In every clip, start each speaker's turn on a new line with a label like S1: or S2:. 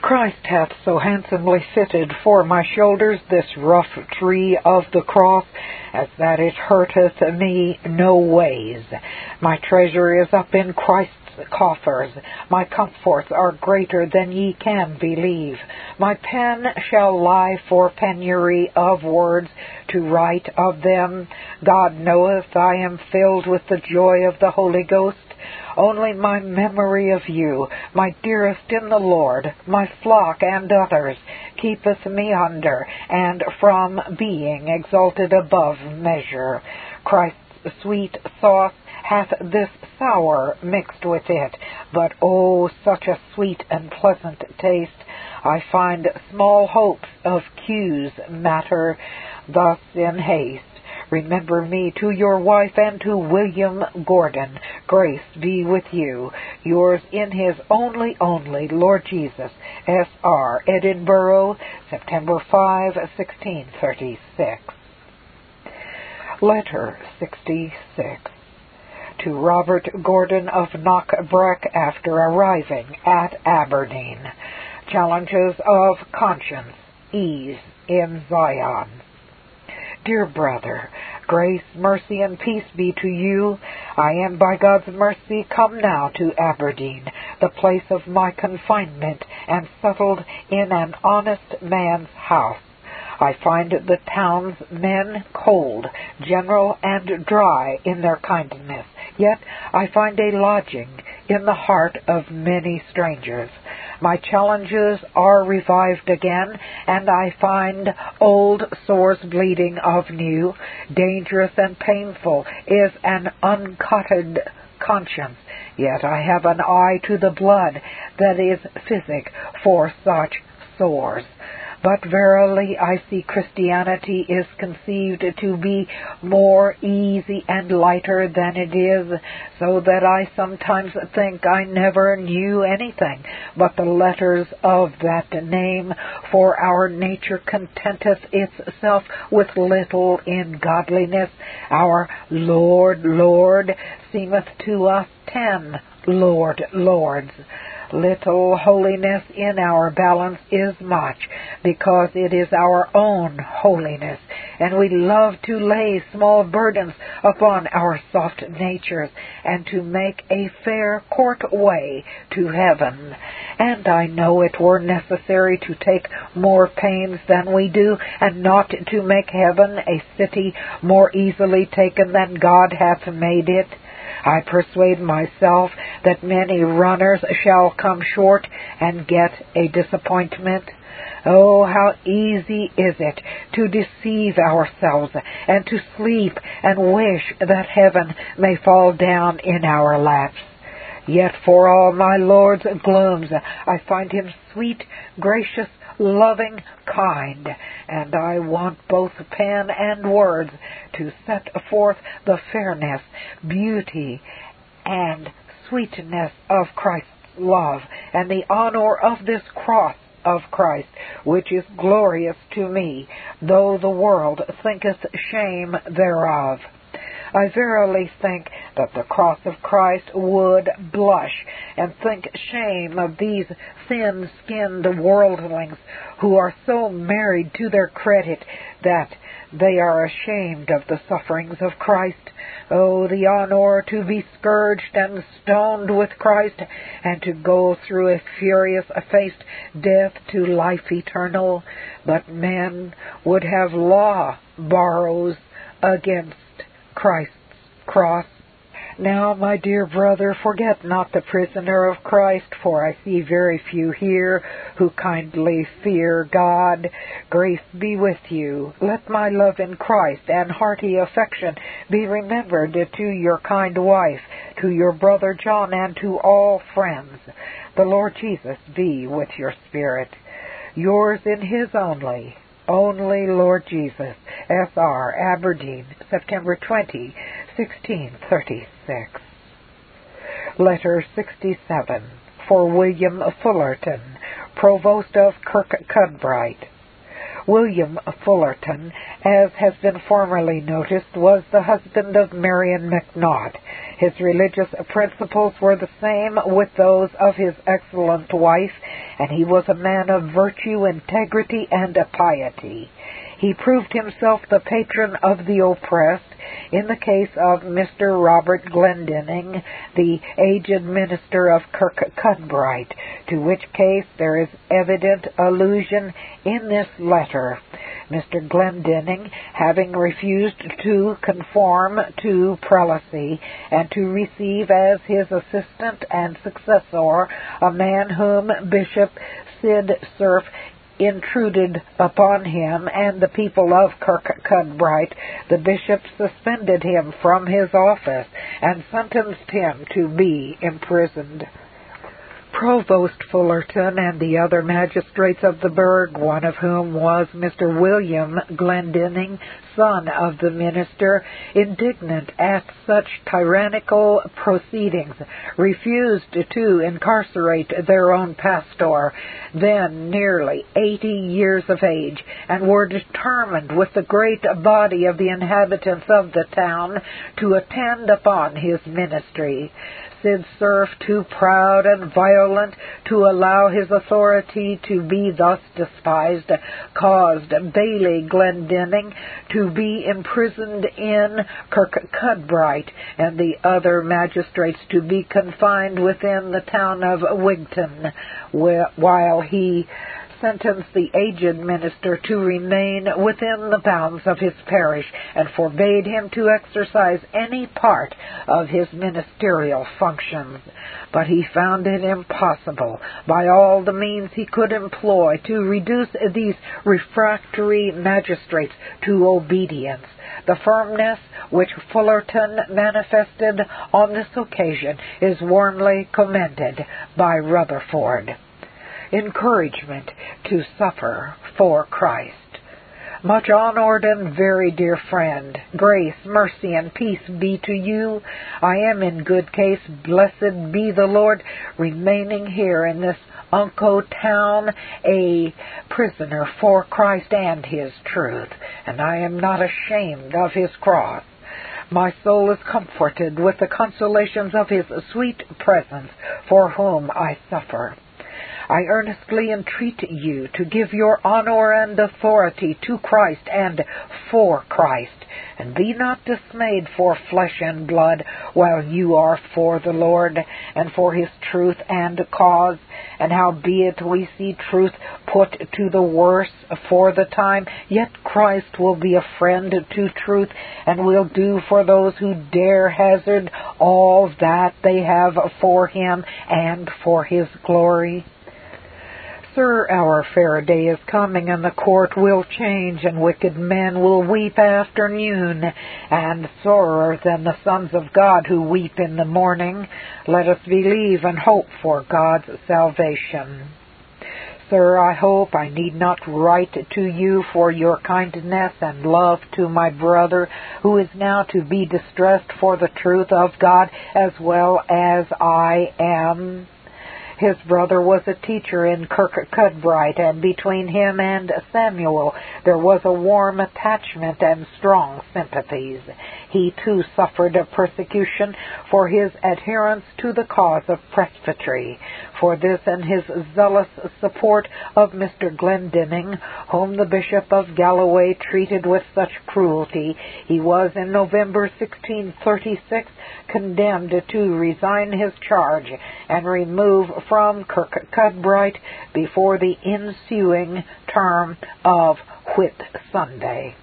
S1: Christ hath so handsomely fitted for my shoulders this rough tree of the cross, as that it hurteth me no ways. My treasure is up in Christ's coffers. My comforts are greater than ye can believe. My pen shall lie for penury of words to write of them. God knoweth I am filled with the joy of the Holy Ghost. Only my memory of you, my dearest in the Lord, my flock and others, keepeth me under, and from being exalted above measure. Christ's sweet sauce hath this sour mixed with it, but oh, such a sweet and pleasant taste! I find small hopes of Q's matter thus in haste. Remember me to your wife and to William Gordon. Grace be with you. Yours in his only, Lord Jesus, S.R., Edinburgh, September 5, 1636. Letter 66. To Robert Gordon of Knockbrack after arriving at Aberdeen. Challenges of conscience, ease in Zion. Dear brother, grace, mercy, and peace be to you. I am by God's mercy come now to Aberdeen, the place of my confinement, and settled in an honest man's house. I find the town's men cold, general, and dry in their kindness, yet I find a lodging in the heart of many strangers. My challenges are revived again, and I find old sores bleeding of new. Dangerous and painful is an uncutted conscience, yet I have an eye to the blood that is physic for such sores. But verily I see Christianity is conceived to be more easy and lighter than it is, so that I sometimes think I never knew anything but the letters of that name, for our nature contenteth itself with little in godliness. Our Lord, Lord, seemeth to us 10 Lord, Lords. Little holiness in our balance is much, because it is our own holiness, and we love to lay small burdens upon our soft natures, and to make a fair court way to heaven. And I know it were necessary to take more pains than we do, and not to make heaven a city more easily taken than God hath made it. I persuade myself that many runners shall come short and get a disappointment. Oh, how easy is it to deceive ourselves and to sleep and wish that heaven may fall down in our laps. Yet for all my Lord's glooms, I find him sweet, gracious, loving, kind, and I want both pen and words to set forth the fairness, beauty, and sweetness of Christ's love, and the honor of this cross of Christ, which is glorious to me, though the world thinketh shame thereof. I verily think that the cross of Christ would blush and think shame of these thin-skinned worldlings who are so married to their credit that they are ashamed of the sufferings of Christ. Oh, the honor to be scourged and stoned with Christ, and to go through a furious-faced death to life eternal. But men would have law borrows against Christ's cross. Now, my dear brother, forget not the prisoner of Christ, for I see very few here who kindly fear God. Grace be with you. Let my love in Christ and hearty affection be remembered to your kind wife, to your brother John, and to all friends. The Lord Jesus be with your spirit. Yours in his only Lord Jesus, S.R., Aberdeen, September 20, 1636. Letter 67. For William Fullerton, Provost of Kirkcudbright. William Fullerton, as has been formerly noticed, was the husband of Marion McNaught. His religious principles were the same with those of his excellent wife, and he was a man of virtue, integrity, and piety. He proved himself the patron of the oppressed in the case of Mr. Robert Glendinning, the aged minister of Kirkcudbright, to which case there is evident allusion in this letter. Mr. Glendinning, having refused to conform to prelacy and to receive as his assistant and successor a man whom Bishop Sid Surf intruded upon him and the people of Kirkcudbright, the bishop suspended him from his office and sentenced him to be imprisoned. Provost Fullerton and the other magistrates of the burgh, one of whom was Mr. William Glendinning, son of the minister, indignant at such tyrannical proceedings, refused to incarcerate their own pastor, then nearly 80 years of age, and were determined with the great body of the inhabitants of the town to attend upon his ministry. Sid Surf, too proud and violent to allow his authority to be thus despised, caused Bailey Glendinning to be imprisoned in Kirkcudbright, and the other magistrates to be confined within the town of Wigton, while he sentenced the aged minister to remain within the bounds of his parish and forbade him to exercise any part of his ministerial functions. But he found it impossible, by all the means he could employ, to reduce these refractory magistrates to obedience. The firmness which Fullerton manifested on this occasion is warmly commended by Rutherford. Encouragement to suffer for Christ. Much honored and very dear friend, grace, mercy, and peace be to you. I am in good case, blessed be the Lord, remaining here in this Unco town, a prisoner for Christ and His truth, and I am not ashamed of His cross. My soul is comforted with the consolations of His sweet presence, for whom I suffer. I earnestly entreat you to give your honor and authority to Christ and for Christ, and be not dismayed for flesh and blood, while you are for the Lord, and for His truth and cause. And howbeit we see truth put to the worse for the time, yet Christ will be a friend to truth, and will do for those who dare hazard all that they have for Him and for His glory. Sir, our fair day is coming, and the court will change, and wicked men will weep afternoon, and sorer than the sons of God who weep in the morning. Let us believe and hope for God's salvation. Sir, I hope I need not write to you for your kindness and love to my brother, who is now to be distressed for the truth of God as well as I am. His brother was a teacher in Kirkcudbright, and between him and Samuel there was a warm attachment and strong sympathies. He too suffered a persecution for his adherence to the cause of presbytery. For this and his zealous support of Mr. Glendinning, whom the Bishop of Galloway treated with such cruelty, he was in November 1636 condemned to resign his charge and remove from Kirkcudbright before the ensuing term of Whit Sunday.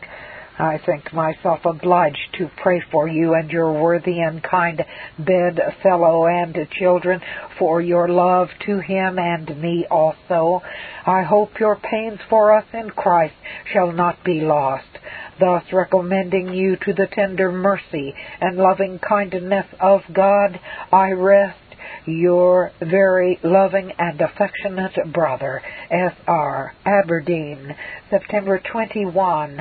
S1: I think myself obliged to pray for you and your worthy and kind bedfellow and children, for your love to him and me also. I hope your pains for us in Christ shall not be lost. Thus recommending you to the tender mercy and loving kindness of God, I rest your very loving and affectionate brother, S.R. Aberdeen, September 21,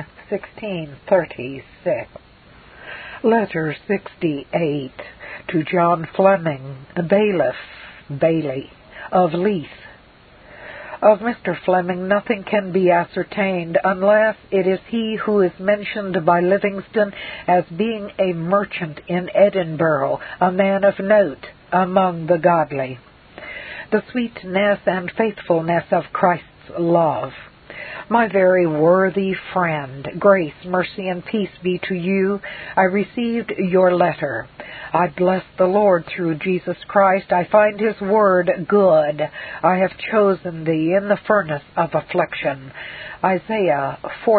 S1: 1636. Letter 68 to John Fleming, bailiff, Bailey, of Leith. Of Mr. Fleming nothing can be ascertained unless it is he who is mentioned by Livingston as being a merchant in Edinburgh, a man of note among the godly. the sweetness and faithfulness of Christ's love. My very worthy friend, grace, mercy, and peace be to you. I received your letter. I bless the Lord through Jesus Christ. I find His word good. I have chosen thee in the furnace of affliction. Isaiah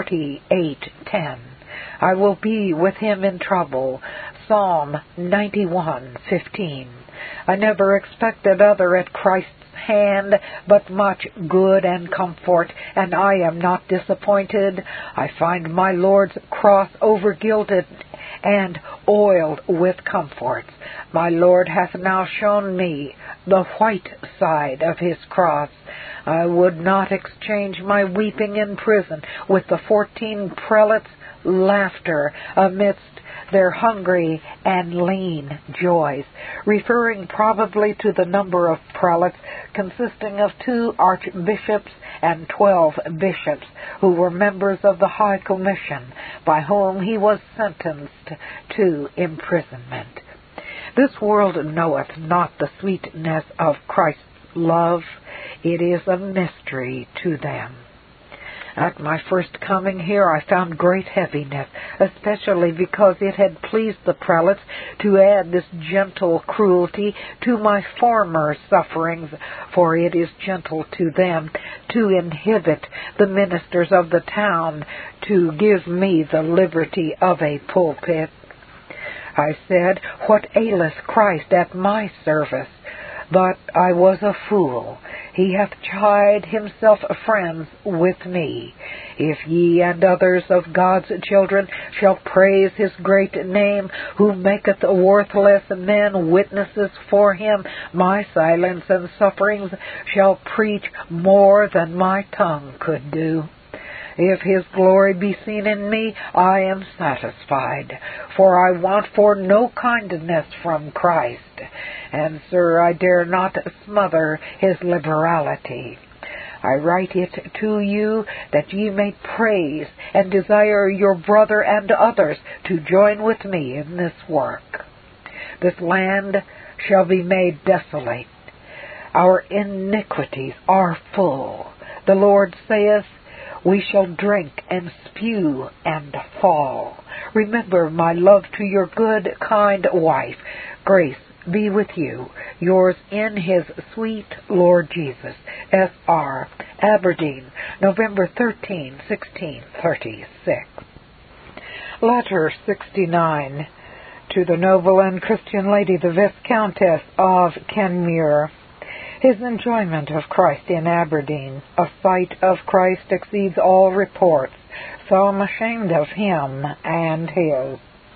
S1: 48:10. I will be with him in trouble. Psalm 91:15. I never expected other at Christ's hand, but much good and comfort, and I am not disappointed. I find my Lord's cross over-gilded and oiled with comforts. My Lord hath now shown me the white side of His cross. I would not exchange my weeping in prison with the 14 prelates' laughter amidst their hungry and lean joys, referring probably to the number of prelates consisting of 2 archbishops and 12 bishops who were members of the High Commission, by whom he was sentenced to imprisonment. This world knoweth not the sweetness of Christ's love. It is a mystery to them. At my first coming here I found great heaviness, especially because it had pleased the prelates to add this gentle cruelty to my former sufferings, for it is gentle to them to inhibit the ministers of the town to give me the liberty of a pulpit. I said, What aileth Christ at my service? But I was a fool. He hath chid himself friends with me. If ye and others of God's children shall praise His great name, who maketh worthless men witnesses for Him, my silence and sufferings shall preach more than my tongue could do. If His glory be seen in me, I am satisfied, for I want for no kindness from Christ. And, sir, I dare not smother His liberality. I write it to you that ye may praise and desire your brother and others to join with me in this work. This land shall be made desolate. Our iniquities are full. The Lord saith, We shall drink and spew and fall. Remember my love to your good, kind wife. Grace be with you. Yours in His sweet Lord Jesus. S.R. Aberdeen, November 13, 1636. Letter 69. To the noble and Christian lady, the Viscountess of Kenmure. His enjoyment of Christ in Aberdeen. A sight of Christ exceeds all reports, so I'm ashamed of Him and His.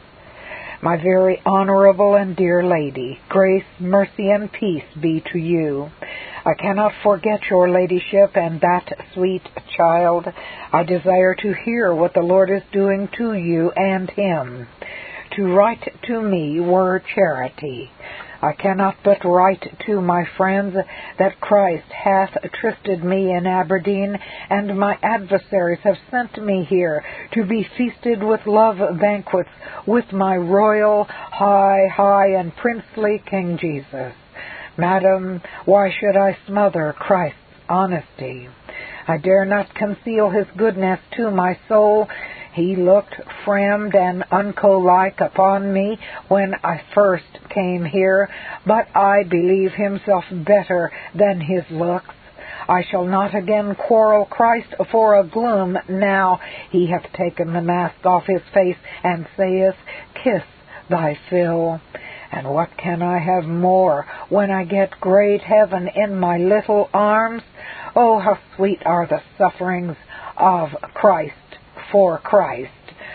S1: My very honorable and dear lady, grace, mercy, and peace be to you. I cannot forget your ladyship and that sweet child. I desire to hear what the Lord is doing to you and him. To write to me were charity. I cannot but write to my friends that Christ hath trysted me in Aberdeen, and my adversaries have sent me here to be feasted with love banquets with my royal, high, and princely King Jesus. Madam, why should I smother Christ's honesty? I dare not conceal His goodness to my soul. He looked fremd and unco-like upon me when I first came here, but I believe Himself better than His looks. I shall not again quarrel Christ for a gloom now He hath taken the mask off His face and saith, Kiss thy fill. And what can I have more when I get great heaven in my little arms? Oh, how sweet are the sufferings of Christ for Christ.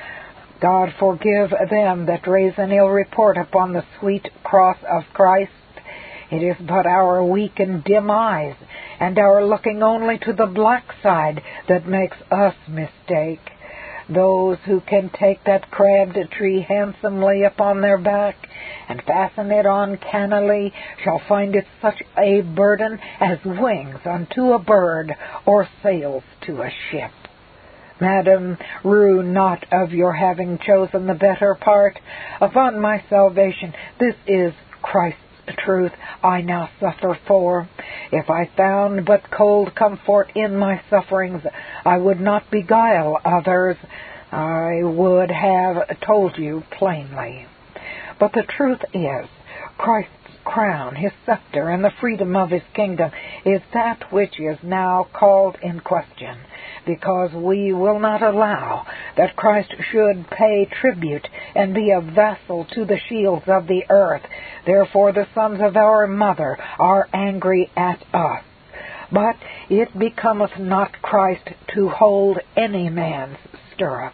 S1: God forgive them that raise an ill report upon the sweet cross of Christ. It is but our weak and dim eyes, and our looking only to the black side that makes us mistake. Those who can take that crabbed tree handsomely upon their back and fasten it on cannily shall find it such a burden as wings unto a bird or sails to a ship. Madam, rue not of your having chosen the better part. Upon my salvation, this is Christ's truth I now suffer for. If I found but cold comfort in my sufferings, I would not beguile others. I would have told you plainly. But the truth is, Christ's crown, his scepter, and the freedom of his kingdom is that which is now called in question, because we will not allow that Christ should pay tribute and be a vassal to the shields of the earth. Therefore the sons of our mother are angry at us. But it becometh not Christ to hold any man's stirrup.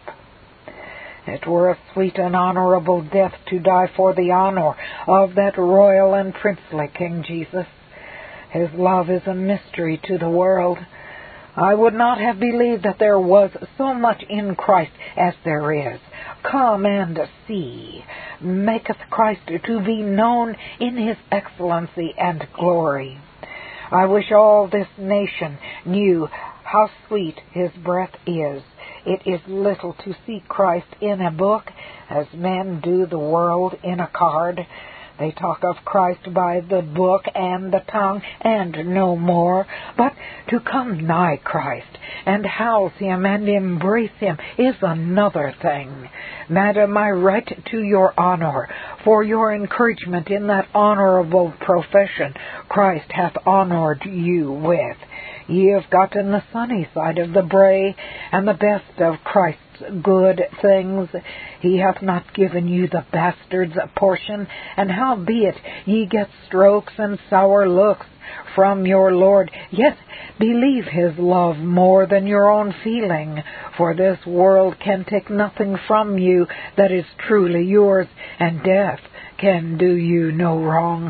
S1: It were a sweet and honorable death to die for the honor of that royal and princely King Jesus. His love is a mystery to the world. I would not have believed that there was so much in Christ as there is. Come and see. Maketh Christ to be known in his excellency and glory. I wish all this nation knew how sweet his breath is. It is little to see Christ in a book, as men do the world in a card. They talk of Christ by the book and the tongue, and no more. But to come nigh Christ, and house him, and embrace him, is another thing. Madam, I write to your honor, for your encouragement in that honorable profession Christ hath honored you with. Ye have gotten the sunny side of the brae, and the best of Christ's good things. He hath not given you the bastard's portion, and howbeit ye get strokes and sour looks from your Lord, yet believe his love more than your own feeling, for this world can take nothing from you that is truly yours, and death can do you no wrong.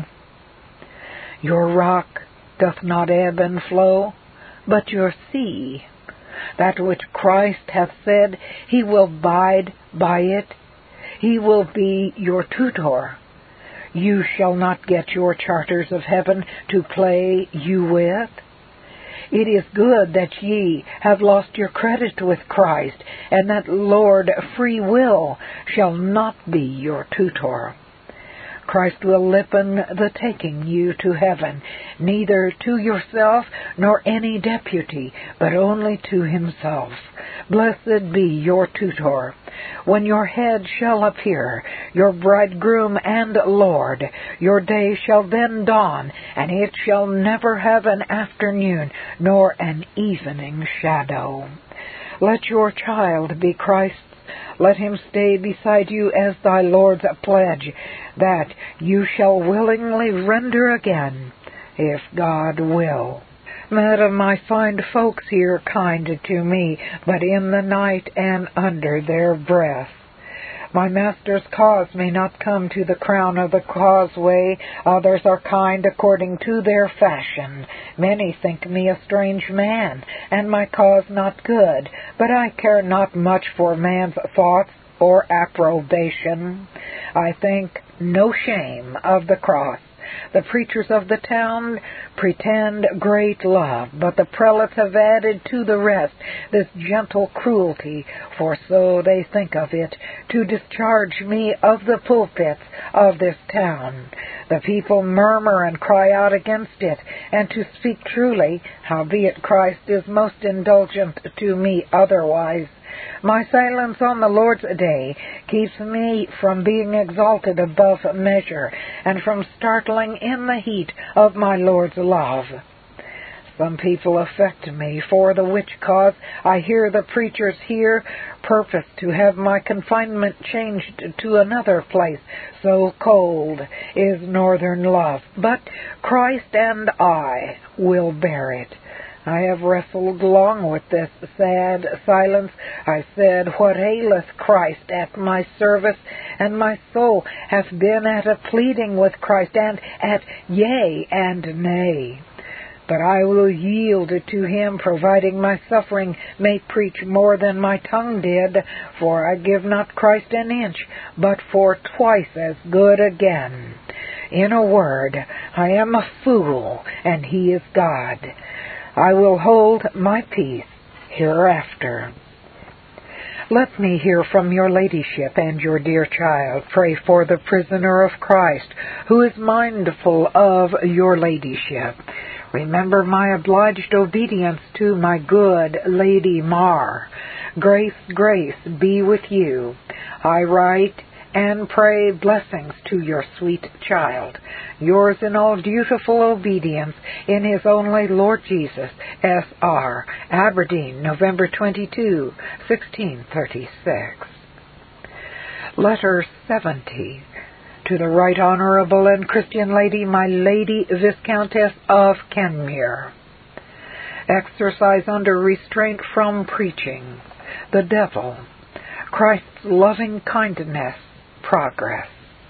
S1: Your rock doth not ebb and flow, but your sea. That which Christ hath said, he will bide by it. He will be your tutor. You shall not get your charters of heaven to play you with. It is good that ye have lost your credit with Christ, and that Lord free will shall not be your tutor. Christ will lippen the taking you to heaven, neither to yourself nor any deputy, but only to himself. Blessed be your tutor. When your head shall appear, your bridegroom and Lord, your day shall then dawn, and it shall never have an afternoon nor an evening shadow. Let your child be Christ's. Let him stay beside you as thy Lord's pledge, that you shall willingly render again, if God will. Madam, I find folks here kind to me, but in the night and under their breath. My master's cause may not come to the crown of the causeway. Others are kind according to their fashion. Many think me a strange man, and my cause not good. But I care not much for man's thoughts or approbation. I think no shame of the cross. The preachers of the town pretend great love, but the prelates have added to the rest this gentle cruelty, for so they think of it, to discharge me of the pulpits of this town. The people murmur and cry out against it, and to speak truly, howbeit Christ is most indulgent to me otherwise. My silence on the Lord's day keeps me from being exalted above measure, and from startling in the heat of my Lord's love. Some people affect me, for the which cause I hear the preachers here purpose to have my confinement changed to another place, so cold is northern love. But Christ and I will bear it. I have wrestled long with this sad silence. I said, what aileth Christ at my service? And my soul hath been at a pleading with Christ, and at yea and nay. But I will yield to him, providing my suffering may preach more than my tongue did. For I give not Christ an inch, but for twice as good again. In a word, I am a fool, and he is God. I will hold my peace hereafter. Let me hear from your ladyship and your dear child. Pray for the prisoner of Christ, who is mindful of your ladyship. Remember my obliged obedience to my good Lady Mar. Grace, grace be with you. I write and pray blessings to your sweet child. Yours in all dutiful obedience, in his only Lord Jesus, S.R. Aberdeen, November 22, 1636. Letter 70. To the Right Honourable and Christian Lady, my Lady Viscountess of Kenmure. Exercise under restraint from preaching. The devil. Christ's loving kindness. Progress.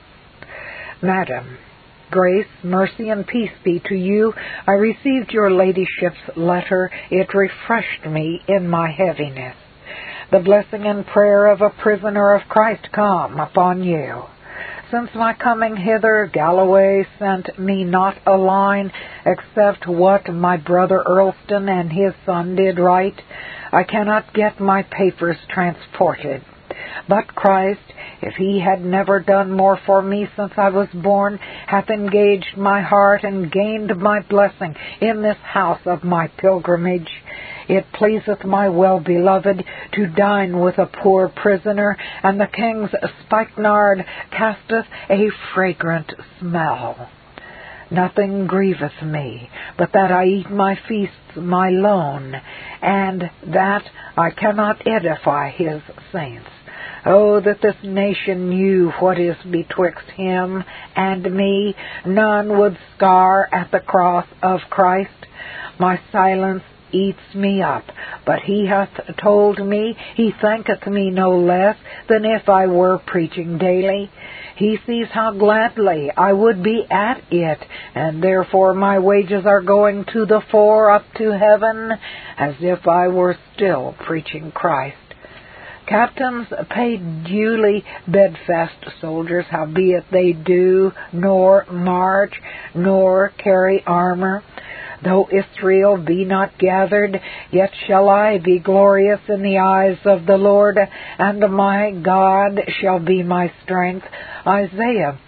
S1: Madam, grace, mercy, and peace be to you. I received your ladyship's letter. It refreshed me in my heaviness. The blessing and prayer of a prisoner of Christ come upon you. Since my coming hither, Galloway sent me not a line, except what my brother Earlston and his son did write. I cannot get my papers transported. But Christ, if he had never done more for me since I was born, hath engaged my heart and gained my blessing in this house of my pilgrimage. It pleaseth my well-beloved to dine with a poor prisoner, and the king's spikenard casteth a fragrant smell. Nothing grieveth me, but that I eat my feasts my lone, and that I cannot edify his saints. Oh, that this nation knew what is betwixt him and me. None would scar at the cross of Christ. My silence eats me up, but he hath told me he thanketh me no less than if I were preaching daily. He sees how gladly I would be at it, and therefore my wages are going to the fore up to heaven, as if I were still preaching Christ. Captains pay duly bedfast soldiers, howbeit they do nor march, nor carry armor. Though Israel be not gathered, yet shall I be glorious in the eyes of the Lord, and my God shall be my strength. Isaiah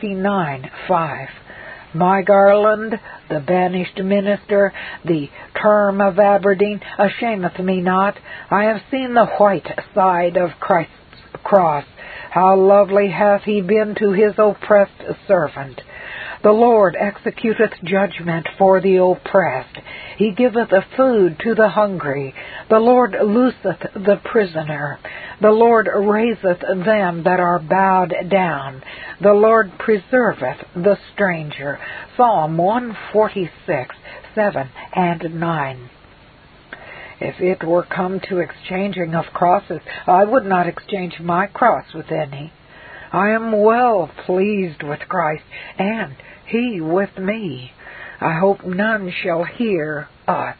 S1: 49:5. My Garland, the banished minister, the term of Aberdeen, ashameth me not. I have seen the white side of Christ's cross. How lovely hath he been to his oppressed servant. The Lord executeth judgment for the oppressed. He giveth food to the hungry. The Lord looseth the prisoner. The Lord raiseth them that are bowed down. The Lord preserveth the stranger. Psalm 146, 7 and 9. If it were come to exchanging of crosses, I would not exchange my cross with any. I am well pleased with Christ, and he with me. I hope none shall hear us.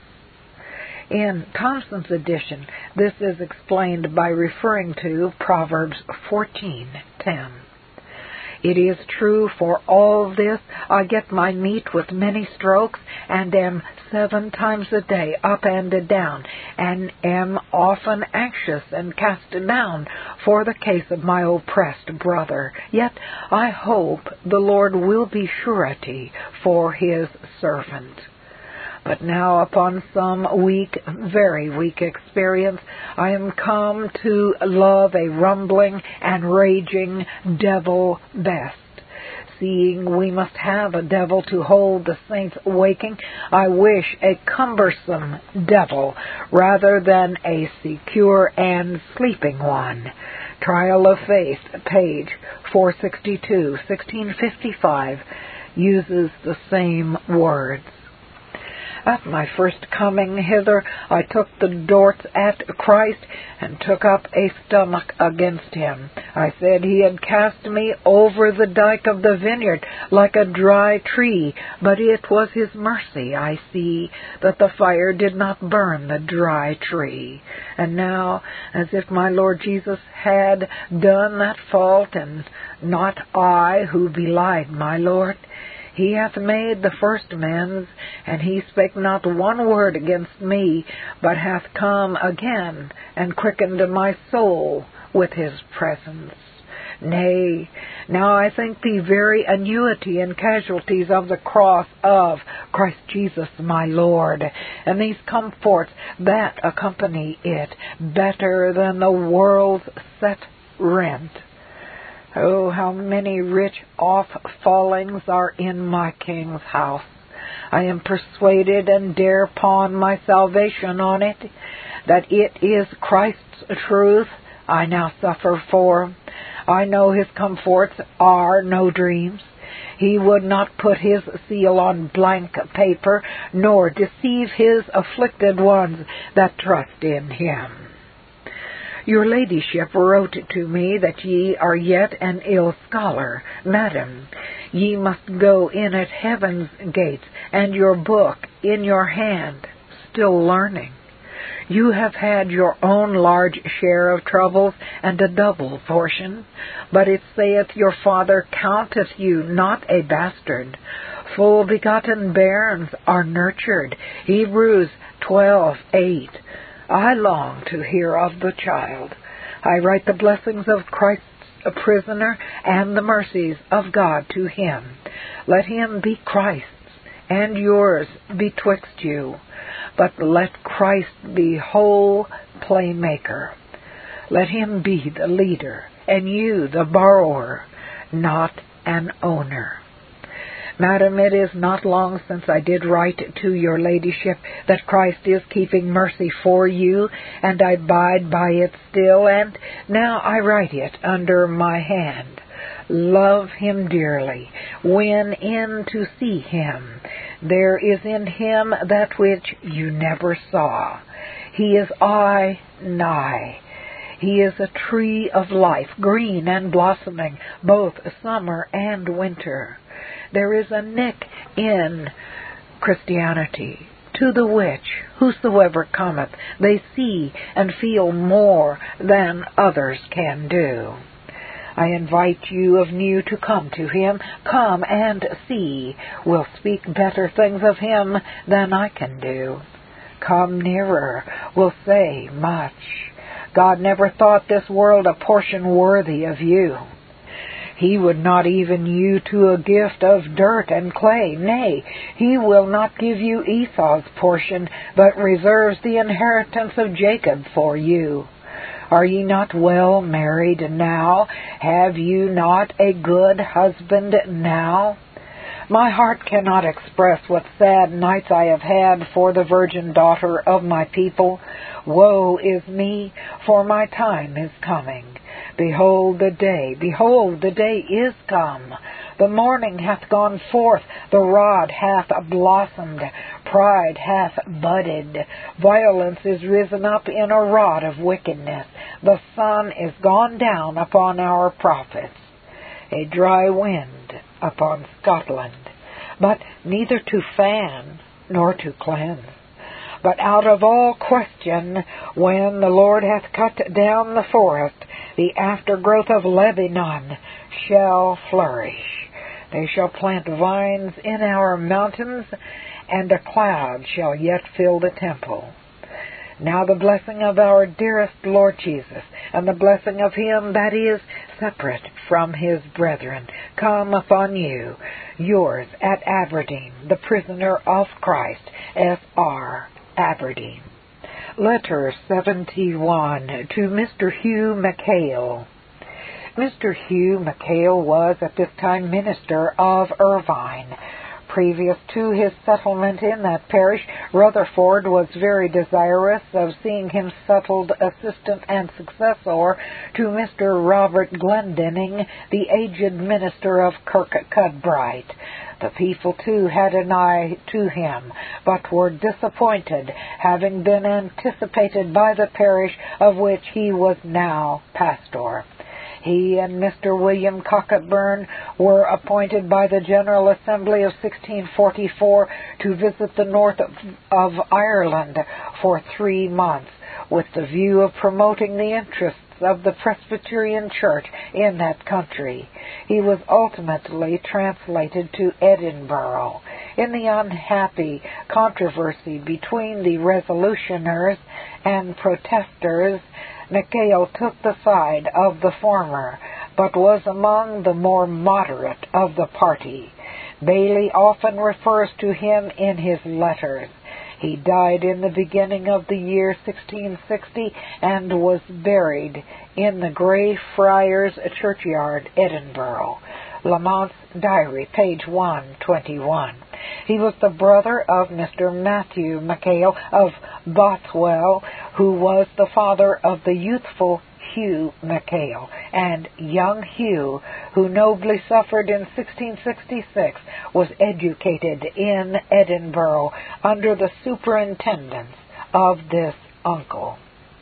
S1: In Thompson's edition, this is explained by referring to Proverbs 14:10. It is true, for all this I get my meat with many strokes, and am 7 times a day up and down, and am often anxious and cast down for the case of my oppressed brother. Yet I hope the Lord will be surety for his servant. But now, upon some weak, very weak experience, I am come to love a rumbling and raging devil best. Seeing we must have a devil to hold the saints waking, I wish a cumbersome devil rather than a secure and sleeping one. Trial of Faith, page 462, 1655, uses the same words. At my first coming hither, I took the dorts at Christ, and took up a stomach against him. I said he had cast me over the dike of the vineyard like a dry tree, but it was his mercy, I see, that the fire did not burn the dry tree. And now, as if my Lord Jesus had done that fault, and not I who belied my Lord, He hath made the first amends, and he spake not one word against me, but hath come again, and quickened my soul with his presence. Nay, now I think the very annuity and casualties of the cross of Christ Jesus my Lord, and these comforts that accompany it, better than the world's set rent. Oh, how many rich off-fallings are in my King's house! I am persuaded, and dare pawn my salvation on it, that it is Christ's truth I now suffer for. I know his comforts are no dreams. He would not put his seal on blank paper, nor deceive his afflicted ones that trust in him. Your ladyship wrote to me that ye are yet an ill scholar. Madam, ye must go in at heaven's gates, and your book in your hand, still learning. You have had your own large share of troubles, and a double portion. But it saith your Father counteth you not a bastard. Full begotten bairns are nurtured. Hebrews 12:8. I long to hear of the child. I write the blessings of Christ's prisoner, and the mercies of God to him. Let him be Christ's, and yours betwixt you. But let Christ be whole playmaker. Let him be the leader, and you the borrower, not an owner. Madam, it is not long since I did write to your ladyship that Christ is keeping mercy for you, and I abide by it still, and now I write it under my hand. Love him dearly. Win in to see him. There is in him that which you never saw. He is nigh. He is a tree of life, green and blossoming, both summer and winter. There is a nick in Christianity, to the which whosoever cometh, they see and feel more than others can do. I invite you anew to come to him. Come and see. We'll speak better things of him than I can do. Come nearer. We'll say much. God never thought this world a portion worthy of you. He would not even you to a gift of dirt and clay. Nay, he will not give you Esau's portion, but reserves the inheritance of Jacob for you. Are ye not well married now? Have you not a good husband now? My heart cannot express what sad nights I have had for the virgin daughter of my people. Woe is me, for my time is coming. Behold, the day is come. The morning hath gone forth, the rod hath blossomed, pride hath budded, violence is risen up in a rod of wickedness, the sun is gone down upon our prophets, a dry wind upon Scotland, but neither to fan nor to cleanse. But out of all question, when the Lord hath cut down the forest, the aftergrowth of Lebanon shall flourish. They shall plant vines in our mountains, and a cloud shall yet fill the temple. Now the blessing of our dearest Lord Jesus, and the blessing of him that is separate from his brethren, come upon you. Yours at Aberdeen, the prisoner of Christ, F.R. Aberdeen. Letter 71 to Mr. Hugh McHale. Mr. Hugh McHale was at this time minister of Irvine. Previous to his settlement in that parish, Rutherford was very desirous of seeing him settled assistant and successor to Mr. Robert Glendinning, the aged minister of Kirkcudbright. The people, too, had an eye to him, but were disappointed, having been anticipated by the parish of which he was now pastor. He and Mr. William Cockburn were appointed by the General Assembly of 1644 to visit the north of Ireland for 3 months, with the view of promoting the interests of the Presbyterian Church in that country. He was ultimately translated to Edinburgh. In the unhappy controversy between the resolutioners and protesters, Mackay took the side of the former, but was among the more moderate of the party. Bailey often refers to him in his letters. He died in the beginning of the year 1660 and was buried in the Grey Friars Churchyard, Edinburgh. Lamont's Diary, page 121. He was the brother of Mr. Matthew Mackay of Bothwell, who was the father of the youthful Hugh Mackay, and young Hugh, who nobly suffered in 1666, was educated in Edinburgh under the superintendence of this uncle.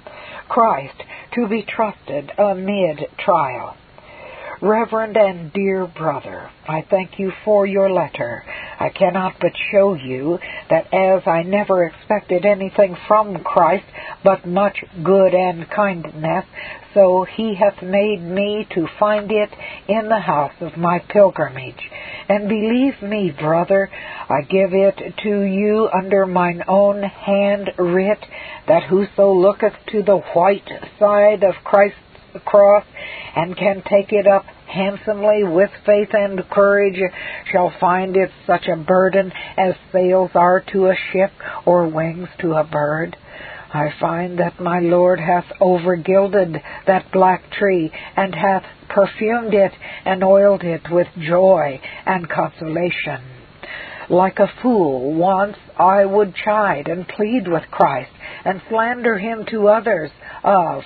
S1: Christ to be trusted amid trial. Reverend and dear brother, I thank you for your letter. I cannot but show you that as I never expected anything from Christ but much good and kindness, so he hath made me to find it in the house of my pilgrimage. And believe me, brother, I give it to you under mine own hand writ, that whoso looketh to the white side of Christ's cross and can take it up handsomely with faith and courage shall find it such a burden as sails are to a ship or wings to a bird. I find that my Lord hath overgilded that black tree, and hath perfumed it and oiled it with joy and consolation. Like a fool, once I would chide and plead with Christ, and slander him to others of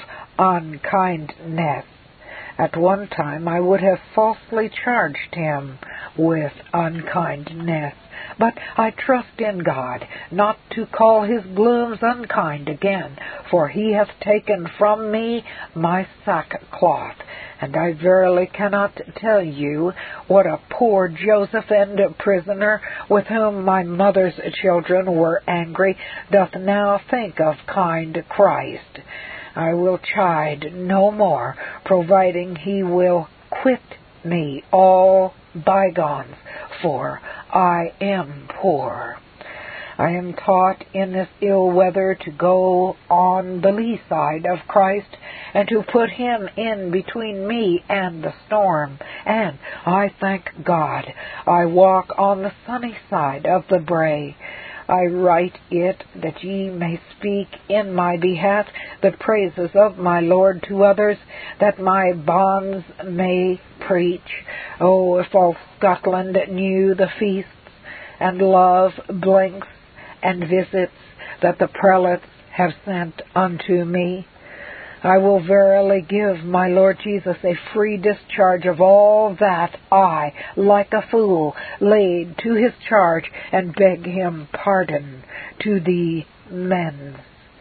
S1: unkindness. At one time I would have falsely charged him with unkindness, but I trust in God not to call his glooms unkind again, for he hath taken from me my sackcloth. And I verily cannot tell you what a poor Joseph and a prisoner, with whom my mother's children were angry, doth now think of kind Christ. I will chide no more, providing he will quit me all bygones, for I am poor. I am taught in this ill weather to go on the lee side of Christ, and to put him in between me and the storm, and I thank God I walk on the sunny side of the brae. I write it that ye may speak in my behalf the praises of my Lord to others, that my bonds may preach. Oh, if all Scotland knew the feasts and love blinks and visits that the prelates have sent unto me, I will verily give my Lord Jesus a free discharge of all that I, like a fool, laid to his charge, and beg him pardon to the men's.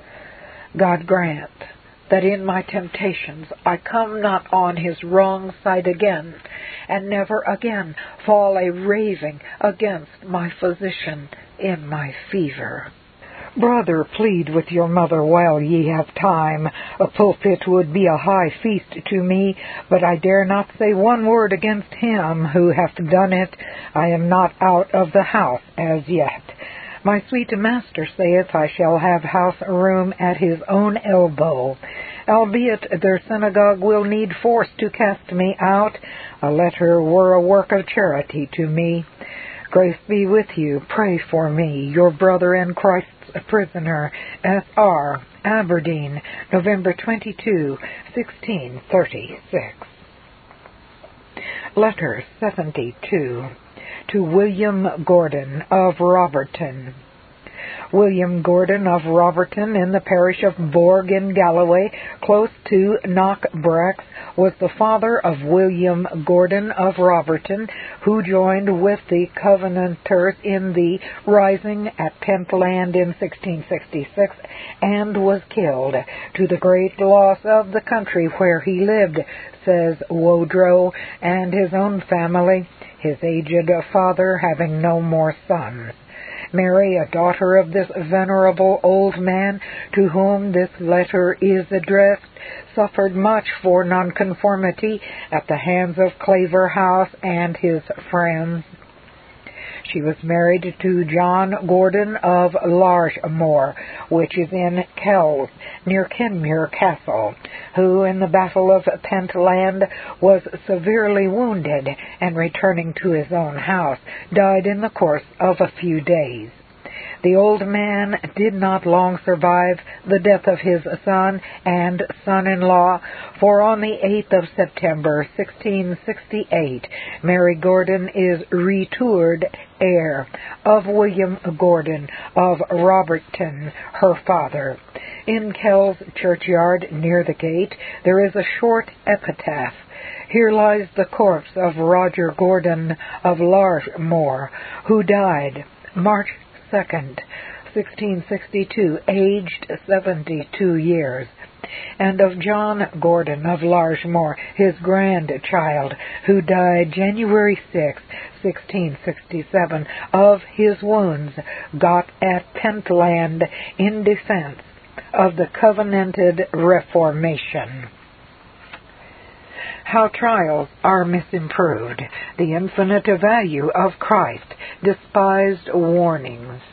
S1: God grant that in my temptations I come not on his wrong side again, and never again fall a raving against my physician in my fever. Brother, plead with your mother while ye have time. A pulpit would be a high feast to me, but I dare not say one word against him who hath done it. I am not out of the house as yet. My sweet master saith I shall have house room at his own elbow. Albeit their synagogue will need force to cast me out, a letter were a work of charity to me. Grace be with you. Pray for me, your brother in Christ's prisoner, S.R., Aberdeen, November 22, 1636. Letter 72. To William Gordon of Roberton. William Gordon of Roberton, in the parish of Borg in Galloway, close to Knockbrack, was the father of William Gordon of Roberton, who joined with the Covenanters in the rising at Pentland in 1666, and was killed, to the great loss of the country where he lived, says Wodrow, and his own family, his aged father having no more sons. Mary, a daughter of this venerable old man to whom this letter is addressed, suffered much for nonconformity at the hands of Claverhouse and his friends. She was married to John Gordon of Larchmore, which is in Kells, near Kenmure Castle, who in the Battle of Pentland was severely wounded and returning to his own house, died in the course of a few days. The old man did not long survive the death of his son and son-in-law, for on the 8th of September, 1668, Mary Gordon is retoured heir of William Gordon of Roberton, her father. In Kells churchyard, near the gate, there is a short epitaph. Here lies the corpse of Roger Gordon of Larchmore, who died March 2nd, 1662, aged 72 years, and of John Gordon of Larchmore, his grandchild, who died January 6, 1667, of his wounds got at Pentland in defense of the Covenanted Reformation. How trials are misimproved, the infinite value of Christ, despised warnings.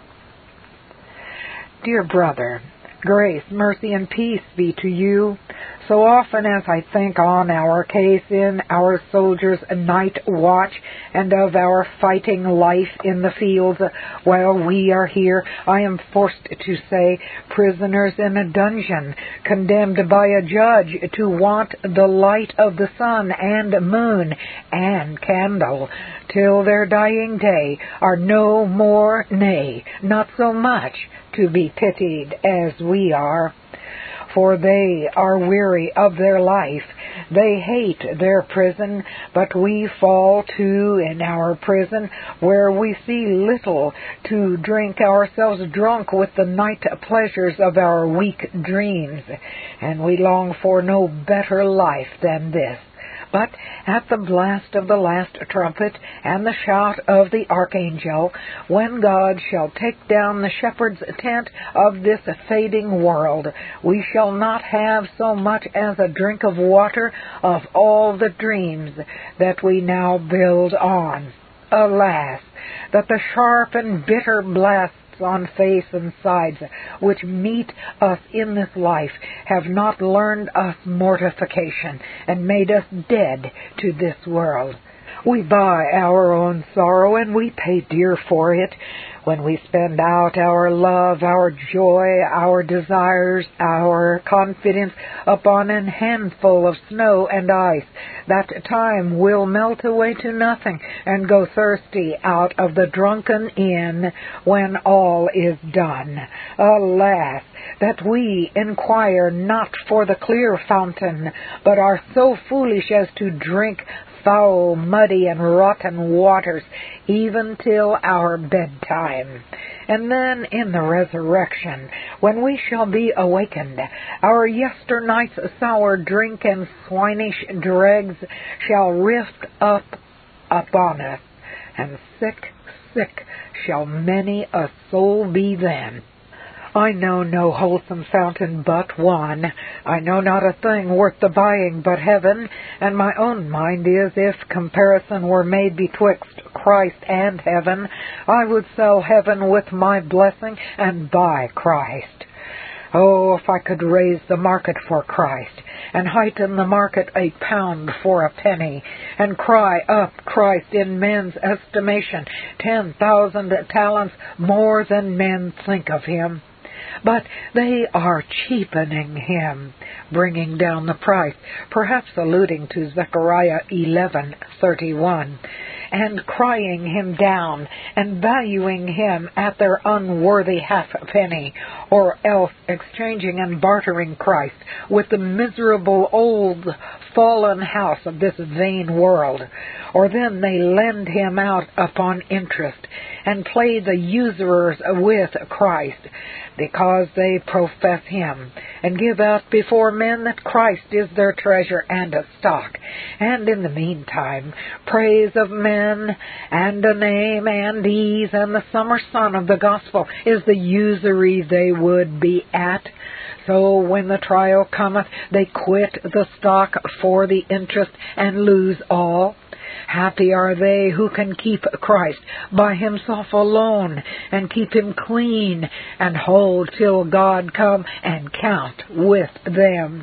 S1: Dear brother, grace, mercy, and peace be to you. So often as I think on our case in our soldiers' night watch and of our fighting life in the fields while we are here, I am forced to say, prisoners in a dungeon, condemned by a judge to want the light of the sun and moon and candle till their dying day, are no more, nay, not so much to be pitied as we are. For they are weary of their life, they hate their prison, but we fall too in our prison, where we see little to drink ourselves drunk with the night pleasures of our weak dreams, and we long for no better life than this. But at the blast of the last trumpet and the shout of the archangel, when God shall take down the shepherd's tent of this fading world, we shall not have so much as a drink of water of all the dreams that we now build on. Alas, that the sharp and bitter blasts on face and sides which meet us in this life have not learned us mortification and made us dead to this world. We buy our own sorrow, and we pay dear for it. When we spend out our love, our joy, our desires, our confidence upon an handful of snow and ice, that time will melt away to nothing and go thirsty out of the drunken inn when all is done. Alas, that we inquire not for the clear fountain, but are so foolish as to drink foul, muddy, and rotten waters, even till our bedtime. And then in the resurrection, when we shall be awakened, our yesternight's sour drink and swinish dregs shall rift up upon us, and sick shall many a soul be then. I know no wholesome fountain but one. I know not a thing worth the buying but heaven, and my own mind is, if comparison were made betwixt Christ and heaven, I would sell heaven with my blessing and buy Christ. Oh, if I could raise the market for Christ, and heighten the market a pound for a penny, and cry up Christ in men's estimation 10,000 talents more than men think of him. But they are cheapening him, bringing down the price, perhaps alluding to Zechariah 11:31, and crying him down, and valuing him at their unworthy halfpenny, or else exchanging and bartering Christ with the miserable old fallen house of this vain world. Or then they lend him out upon interest, and play the usurers with Christ, because they profess him, and give out before men that Christ is their treasure and a stock, and in the meantime praise of men, and a name, and ease, and the summer sun of the gospel is the usury they would be at. So when the trial cometh, they quit the stock for the interest, and lose all. Happy are they who can keep Christ by himself alone, and keep him clean, and hold till God come and count with them.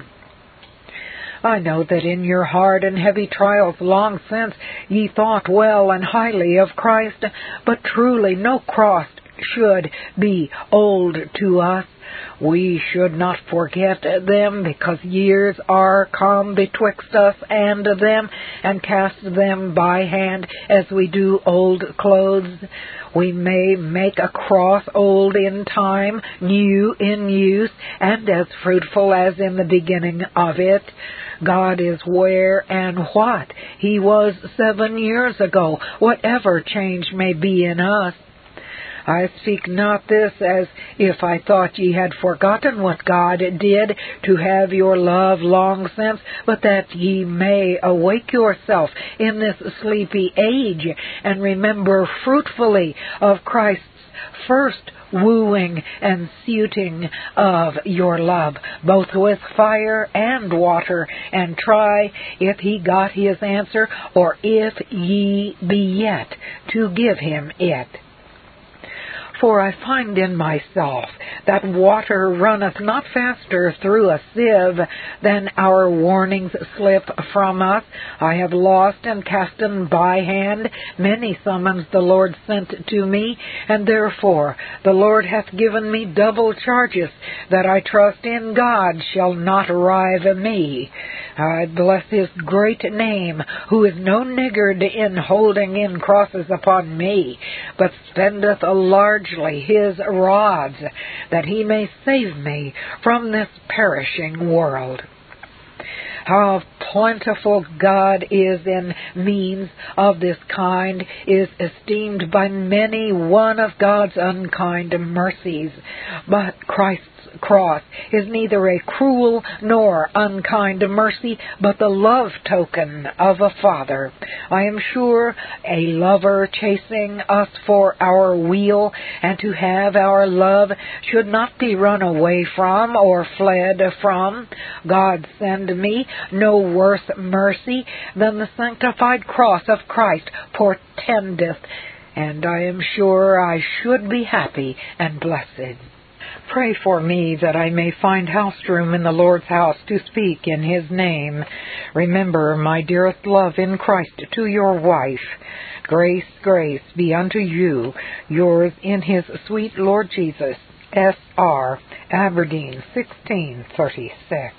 S1: I know that in your hard and heavy trials long since ye thought well and highly of Christ, but truly no cross should be old to us. We should not forget them, because years are come betwixt us and them, and cast them by hand as we do old clothes. We may make a cross old in time, new in use, and as fruitful as in the beginning of it. God is where and what he was 7 years ago, whatever change may be in us. I speak not this as if I thought ye had forgotten what God did to have your love long since, but that ye may awake yourself in this sleepy age, and remember fruitfully of Christ's first wooing and suiting of your love, both with fire and water, and try if he got his answer, or if ye be yet to give him it. For I find in myself that water runneth not faster through a sieve than our warnings slip from us. I have lost and casten by hand many summons the Lord sent to me, and therefore the Lord hath given me double charges, that I trust in God shall not rive me. I bless his great name, who is no niggard in holding in crosses upon me, but spendeth largely his rods, that he may save me from this perishing world. How plentiful God is in means of this kind is esteemed by many one of God's unkind mercies. But Christ's cross is neither a cruel nor unkind mercy, but the love token of a Father. I am sure a lover chasing us for our weal, and to have our love should not be run away from or fled from. God send me no worse mercy than the sanctified cross of Christ portendeth, and I am sure I should be happy and blessed. Pray for me that I may find house room in the Lord's house to speak in his name. Remember my dearest love in Christ to your wife. Grace, grace be unto you, yours in his sweet Lord Jesus. S.R. Aberdeen, 1636.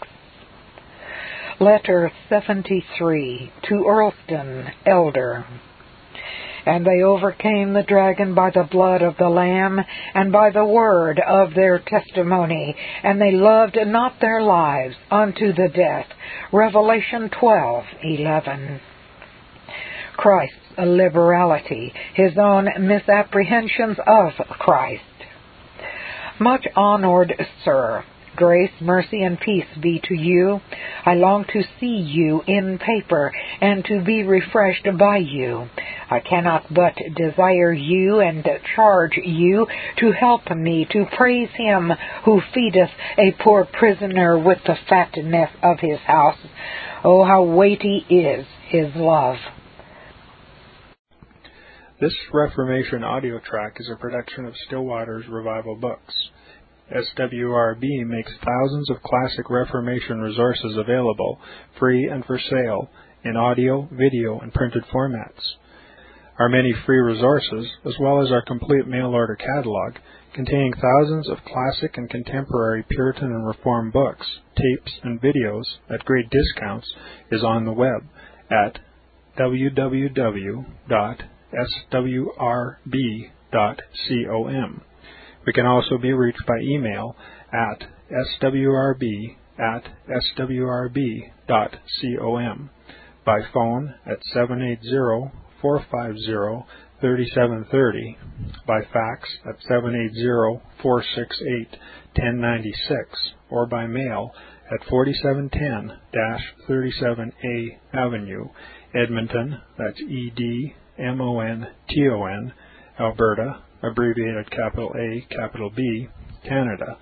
S1: Letter 73 to Earlston, Elder. And they overcame the dragon by the blood of the Lamb, and by the word of their testimony, and they loved not their lives unto the death. Revelation 12:11. Christ's liberality, his own misapprehensions of Christ. Much honored Sir, grace, mercy, and peace be to you. I long to see you in paper, and to be refreshed by you. I cannot but desire you and charge you to help me to praise him who feedeth a poor prisoner with the fatness of his house. Oh, how weighty is his love.
S2: This Reformation audio track is a production of Stillwater's Revival Books. SWRB makes thousands of classic Reformation resources available, free and for sale, in audio, video, and printed formats. Our many free resources, as well as our complete mail-order catalog, containing thousands of classic and contemporary Puritan and Reformed books, tapes, and videos at great discounts, is on the web at www.swrb.com. We can also be reached by email at swrb@swrb.com, by phone at 780-450-9730, 3730, by fax at 780-468-1096, or by mail at 4710-37A Avenue, Edmonton, that's Edmonton, Alberta, abbreviated capital A, capital B, Canada,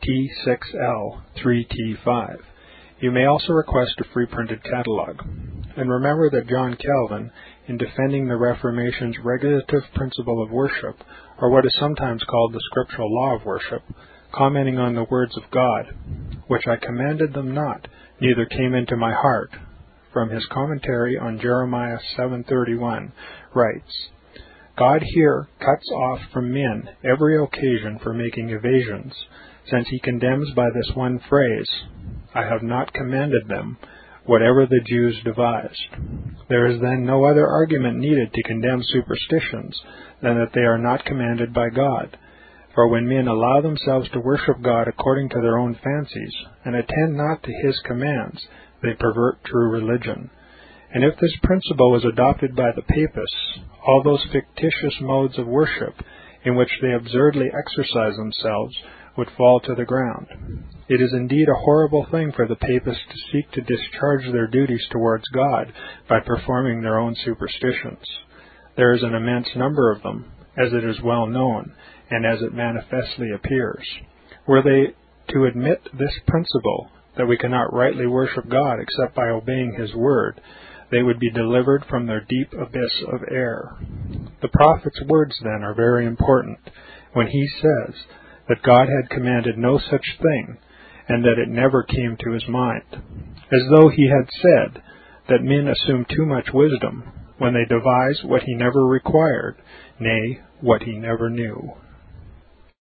S2: T6L3T5. You may also request a free printed catalog. And remember that John Calvin, in defending the Reformation's regulative principle of worship, or what is sometimes called the scriptural law of worship, commenting on the words of God, which I commanded them not, neither came into my heart, from his commentary on Jeremiah 7:31, writes, God here cuts off from men every occasion for making evasions, since he condemns by this one phrase, I have not commanded them, whatever the Jews devised. There is then no other argument needed to condemn superstitions than that they are not commanded by God. For when men allow themselves to worship God according to their own fancies, and attend not to his commands, they pervert true religion. And if this principle is adopted by the papists, all those fictitious modes of worship in which they absurdly exercise themselves would fall to the ground. It is indeed a horrible thing for the papists to seek to discharge their duties towards God by performing their own superstitions. There is an immense number of them, as it is well known, and as it manifestly appears. Were they to admit this principle, that we cannot rightly worship God except by obeying his word, they would be delivered from their deep abyss of error. The prophet's words, then, are very important, when he says that God had commanded no such thing, and that it never came to his mind, as though he had said that men assume too much wisdom when they devise what he never required, nay, what he never knew.